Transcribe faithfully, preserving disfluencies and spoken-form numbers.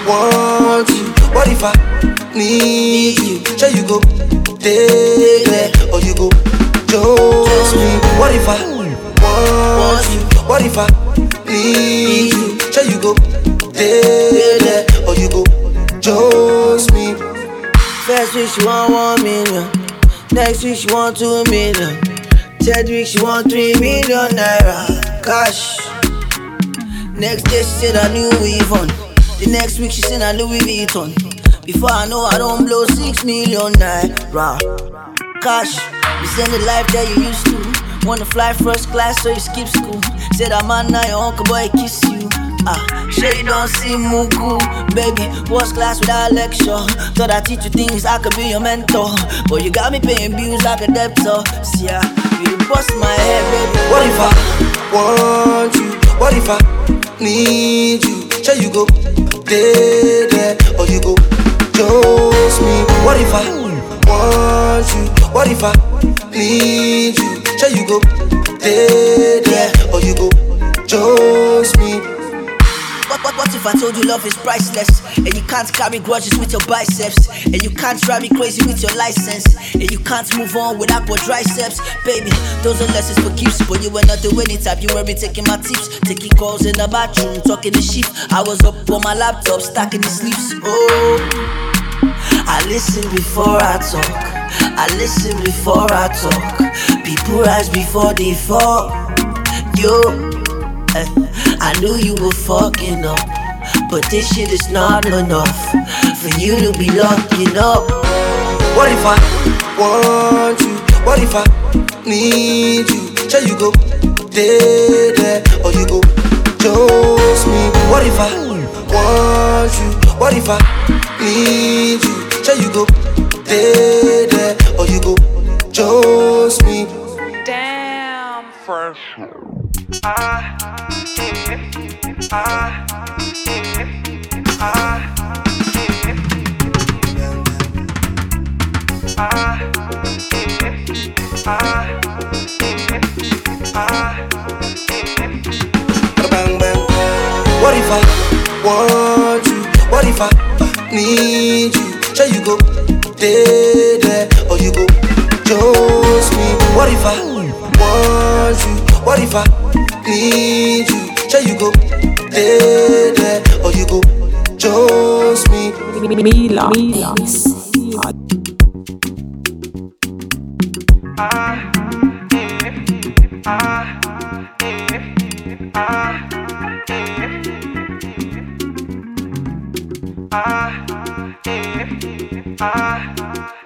want you? What if I need you? Sure you go stay there or you go chose me? What if I want you? What if I need you? Sure you go stay there or you go chose me? First week she want one million, next week she want two million, third week she want three million naira cash. Next day she said I knew we've on. The next week she said I Louis Vuitton. Before I know I don't blow six million naira cash. You send the life that you used to. Wanna fly first class so you skip school. Said I'm on now your uncle boy kiss you. Ah, sure you don't see Mugu, baby. What's class without lecture? Thought I teach you things, I could be your mentor, but you got me paying bills like a debtor. See ya, you bust my head, baby. What if I want you? What if I need you? Sure you go stay there or you go chose me? What if I want you? What if I need you? Sure you go stay there or you go chose me? What, what, what if I told you love is priceless, and you can't carry grudges with your biceps, and you can't drive me crazy with your license, and you can't move on with aqua triceps? Baby, those are lessons for keeps, but you were not the winning type. You were me taking my tips, taking calls in the bathroom, talking to sheep. I was up on my laptop, stacking the sleeves. Oh, I listen before I talk, I listen before I talk. People rise before they fall. Yo, I knew you were fucking up, but this shit is not enough for you to be locking up. What if I want you? What if I need you? Sure you go stay there or you go chose me? What if I want you? What if I need you? Sure you go stay there or you go chose me? Damn, fresh. Ah, yeah, ah, yeah, ah, yeah, ah, yeah, ah, yeah, ah, Bang bang. What if I want you? What if I need you? Sure you go stay there or you go chose me? What if I want you? What if I need you? Sure you go stay there or you go chose me? Mila, Mila. ah, yeah, ah, yeah, ah, yeah, ah, yeah, ah.